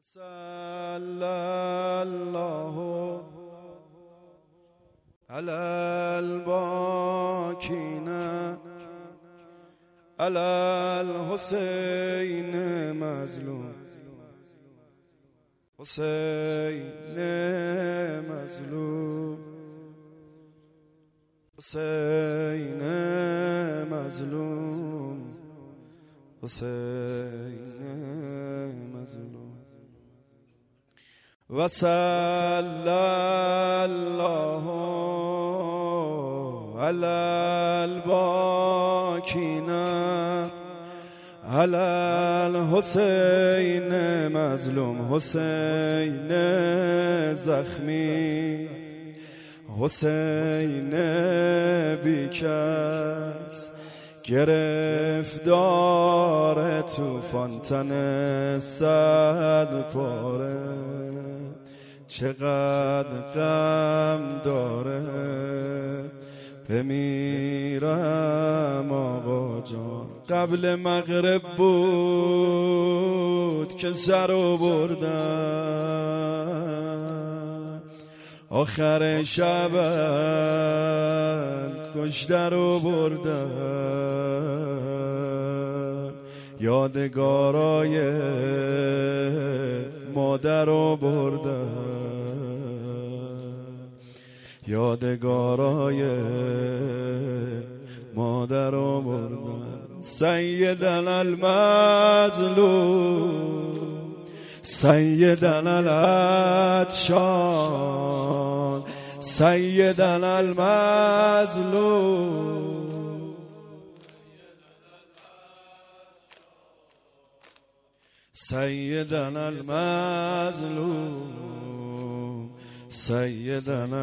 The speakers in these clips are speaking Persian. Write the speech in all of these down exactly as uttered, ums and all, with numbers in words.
صلی الله علی الباکین علی الحسین مظلوم حسین مظلوم حسین مظلوم حسین مظلوم و صلی الله علی الباکین علی الحسین مظلوم حسین زخمی حسین بیکس گرفتار طوفان تن صد پاره چقدر غم داره بمیرم آقا جان قبل مغرب بود که سرو بردن آخر شب کشته رو بردن یادگارای مادر رو بردن یادگارای مادر رو بردن سیدنا المظلوم سیدنا العطشان سیدنا المظلوم سیدنا المظلوم سیدنا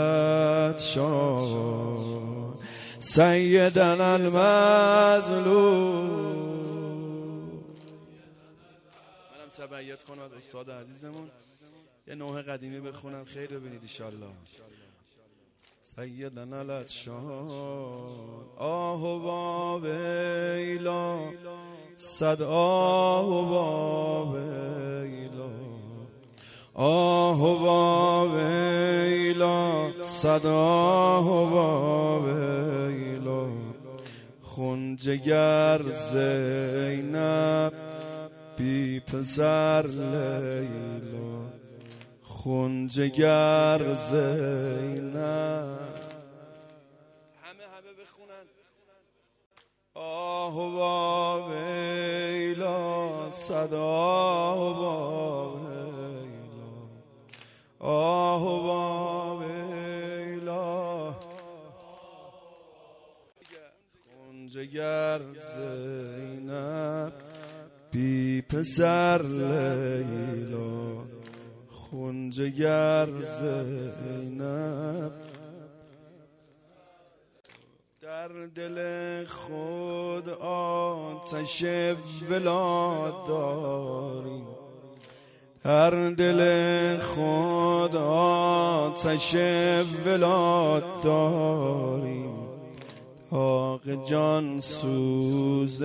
العطشان سیدنا المظلوم. منم تبعیت کند استاد عزیزمون یه نوح قدیمی بخونم خیر ببینید انشالله. سیدنا العطشان آه و ویلا صد آه و ویلا آه و ویلا صد آه و ویلا خون جگر زینب بی پسر لیلا خون جگر زینب همه همه بخونن آه و ویلا صدا و ویلا آه و ویلا خون جگر زینب بی پسر لیلا خون جگر زینب در دل خود آتش ولاد داریم در دل خود آتش ولاد داریم داغ جان سوز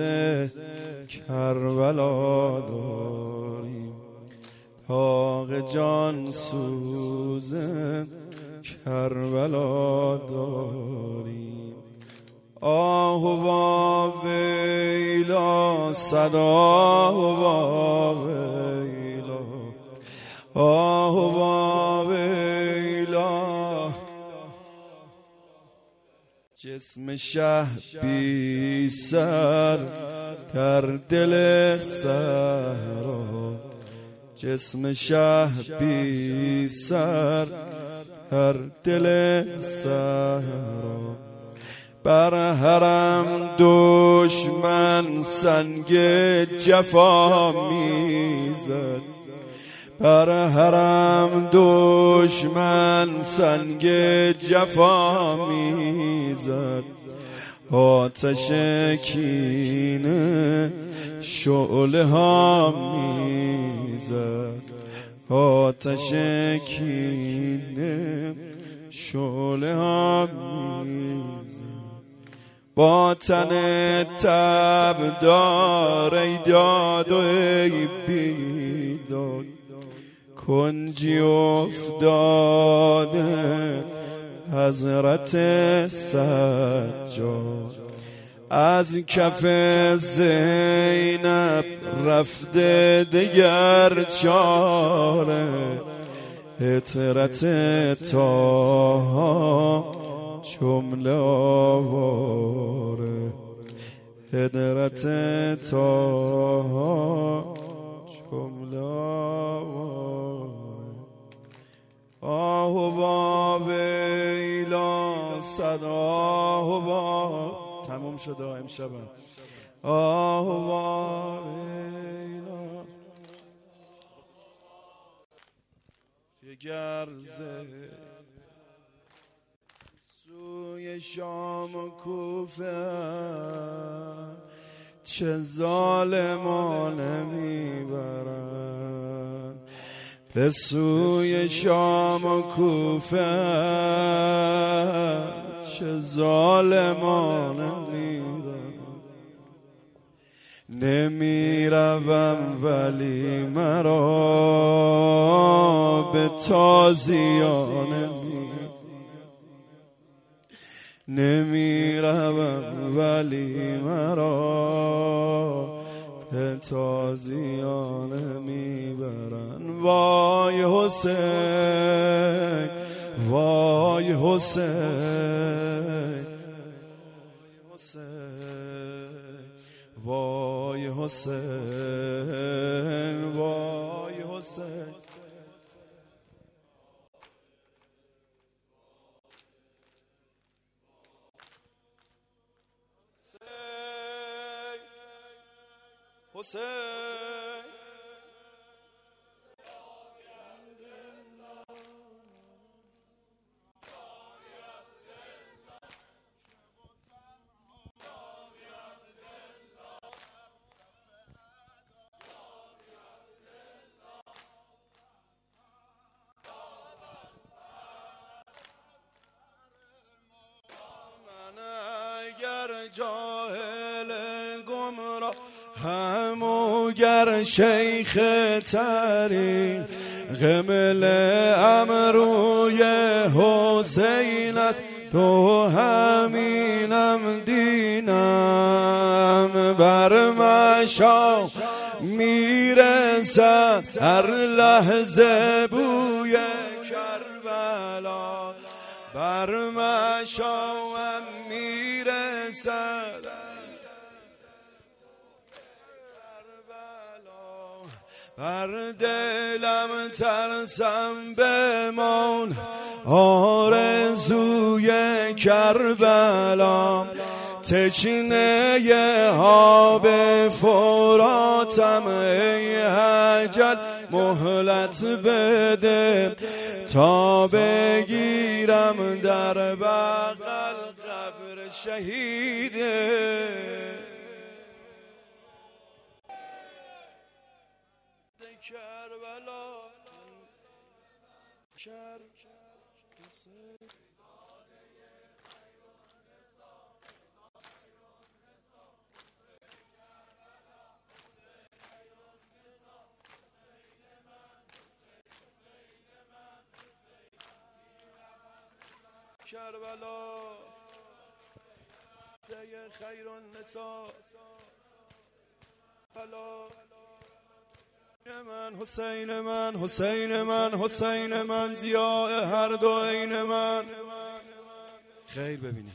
کربلا داریم داغ جان سوز کربلا داریم آه و ویلا صدا و ویلا آه و ویلا جسم شه بی سر در دل صحرا جسم شه بی سر در دل صحرا بر حرم دشمن سنگ جفا میزد بر حرم دشمن سنگ جفا میزد آتش کینه شعله ها میزد آتش کینه شعله ها میزد با تن تب دار ای داد و ای بیداد کنجی افتاده حضرت سجاد، از کف زینب رفته دگر چاره، عطرت طه جمله آواره، عطرت طه جمله آواره. آه با ویلا صد آه با تموم شده امشب. آه با ویلا یه گرزه سوی شام و کوفه، چه ظالمانه میبرن به سوی شام و کوفه، چه ظالمانه میرن. نمیروم ولی مرا به تازیانه نمیروم ولی مرا به تازیانه میبرن. وای حسین وای حسین وای حسین وای حسین. حسین جاهل گمراه همو گر شیخ تاریخ، قبل امروی حسین است تو همینم دینم. بر مشام میرسد هر لحظه بوی کربلا، بر مشام میرسد کربلا. بر دلم ترسم بمان آرزوی کربلا، تشنه آب فراتم ای اجل مهلت بده، تا بگیرم در بغل قبر شهیده. کربلا کربلا دی خیر النساء بلا. من حسین من حسین من حسین من ضیاء هر دو عین من. خیر ببینید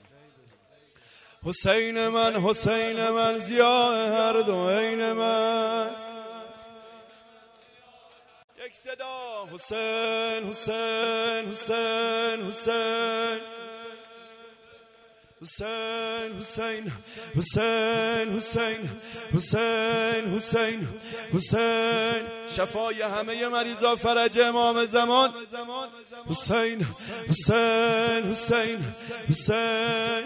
حسین من حسین من ضیاء هر دو عین من. یک صدا حسین حسین حسین حسین حسین حسین حسین حسین حسین حسین حسین. شفای همه مریضا، فرج امام زمان. حسین حسین حسین حسین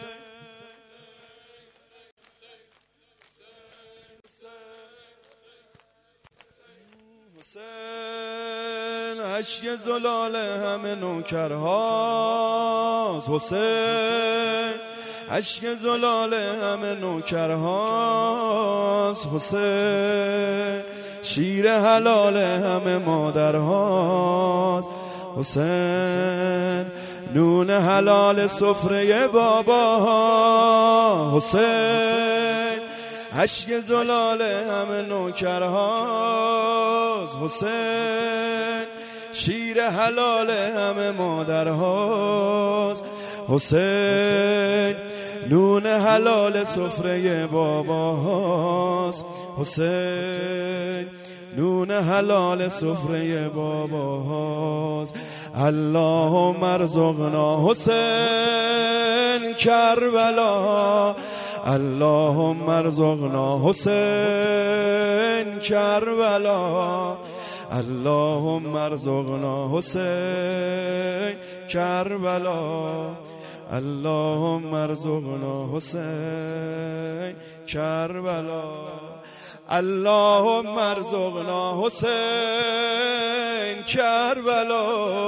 حسین. اشک زلال همه نوکرهاست حسین، اشک زلال همه نوکرهاست حسین. شیر حلال همه مادرهاست. حسین نون حلال سفره باباها. حسین اشک زلال همه نوکرهاست. حسین شیر حلال همه مادرهاست. حسین نون حلال سفره باباهاست. حسین نون حلال سفره باباهاست. اللهم ارزقنا حسین کربلا. اللهم ارزقنا حسین کربلا. اللهم ارزقنا حسین کربلا. اللهم ارزقنا حسین کربلا. اللهم ارزقنا حسین کربلا.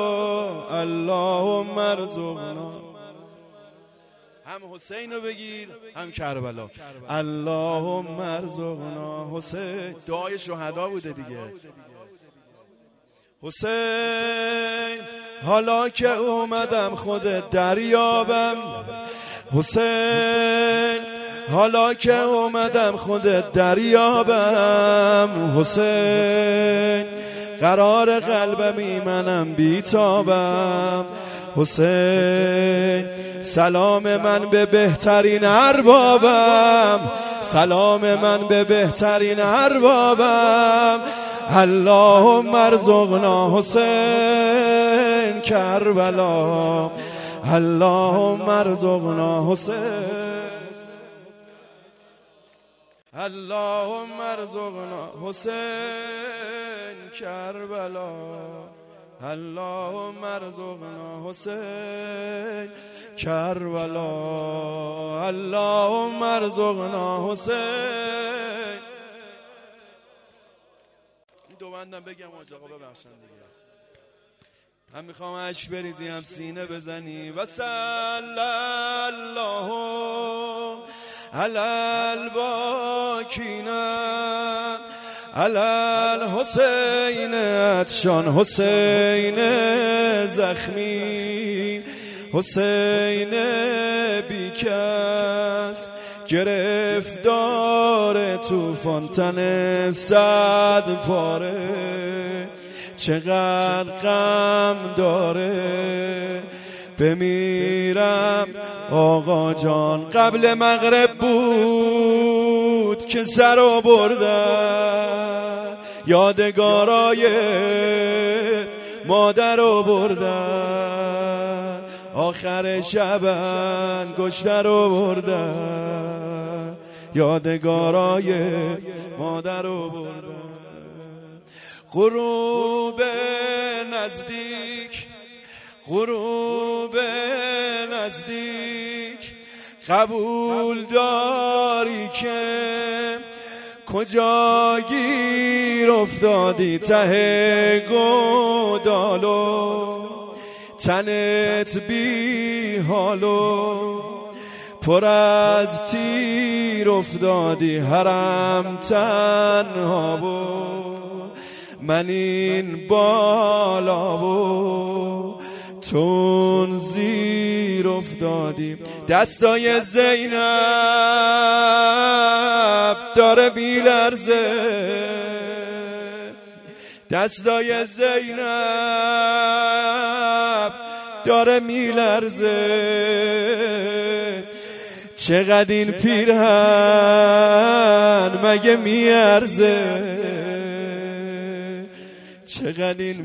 اللهم ارزقنا. هم حسین رو بگیر هم کربلا. اللهم ارزقنا حسین. دعای شهدا بوده دیگه. حسین حالا که اومدم خودت دریابم. حسین حالا که اومدم خودت دریابم. حسین قرار قلبمی منم بیتابم. حسین سلام من به بهترین اربابم. سلام من به بهترین اربابم. اللهم ارزقنا حسین کربلا. اللهم ارزقنا حسین. اللهم ارزقنا حسین کربلا. اللهم ارزقنا حسین کربلا. اللهم ارزقنا حسین. این دو بندم بگم آقا ببخشن دیگه. هم میخوام اشک بریزی هم سینه بزنی. و صلی الله علی الباکین علی الحسین عطشان. حسین زخمی. حسین بیکس گرفتار توفان تن صد پاره. چقدر غم داره بمیرم آقا جان. قبل مغرب بود که سر رو بردن. یادگارای مادر رو بردن. آخر شبن گشته رو بردن. یادگارای مادر رو بردن. غروب نزدیک غروب نزدیک قبول داری که کجا گیر افتادی ته گودالو. تنت بی حالو پر از تیر افتادی حرم تنها بود. من این بالا بود تون زیر افتادیم. دستای زینب داره بیلرزه. دستای زینب داره میلرزه. چقدر این پیرهن مگه میارزه. چقدر این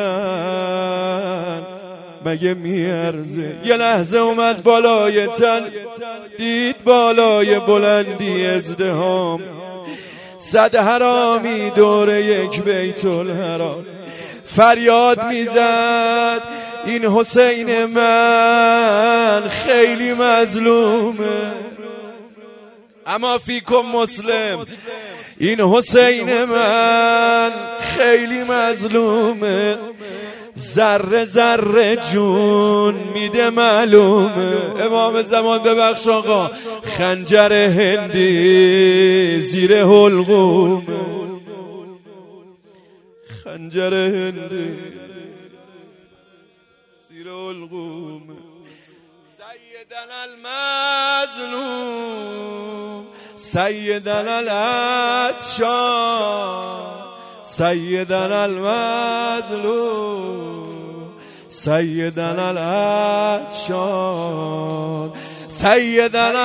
پیرهن مگه میارزه. یه لحظه اومد بالای تل دید بالای بلندی ازدهام. صد حرامی دور یک بیت الحرام. فریاد میزد این حسین من خیلی مظلومه. اما فیکم مسلم این حسین من خیلی مظلومه. ذره ذره جون میده معلومه. امام زمان ببخش آقا خنجر هندی زیر حلقومه. خنجر هندی زیر القوم سیدنا المظلوم سیدنا العطشان سیدنا المظلوم سیدنا العطشان سیدنا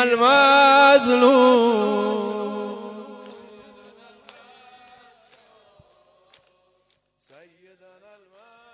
المظلوم سیدنا المظلوم